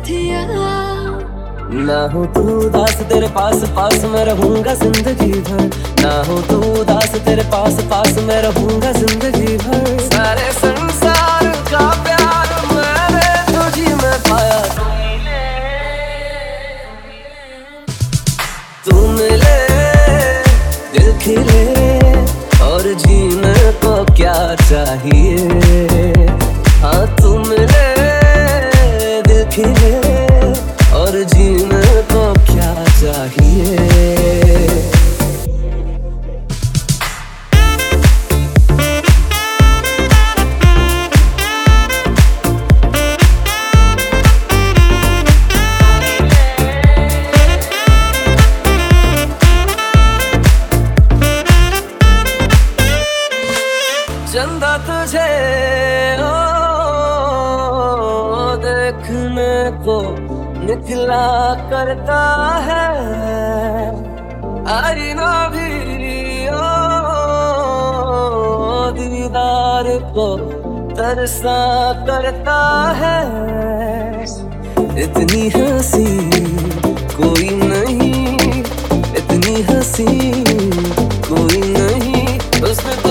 साथिया। ना हो तू उदास तेरे पास पास मैं रहूंगा जिंदगी भर। ना हो तू उदास तेरे पास पास मैं रहूंगा जिंदगी भर। सारे संसार का प्यार मैंने तुझी में पाया। तू मिले दिल खिले और जीने को क्या चाहिए। हाँ तू मिले दिल खिले और जीने को क्या चाहिए। चंदा तुझे देखने को निकला करता है। आईना भी दीदार को तरसा करता है। इतनी हंसी कोई नहीं, इतनी हंसी कोई नहीं। उसने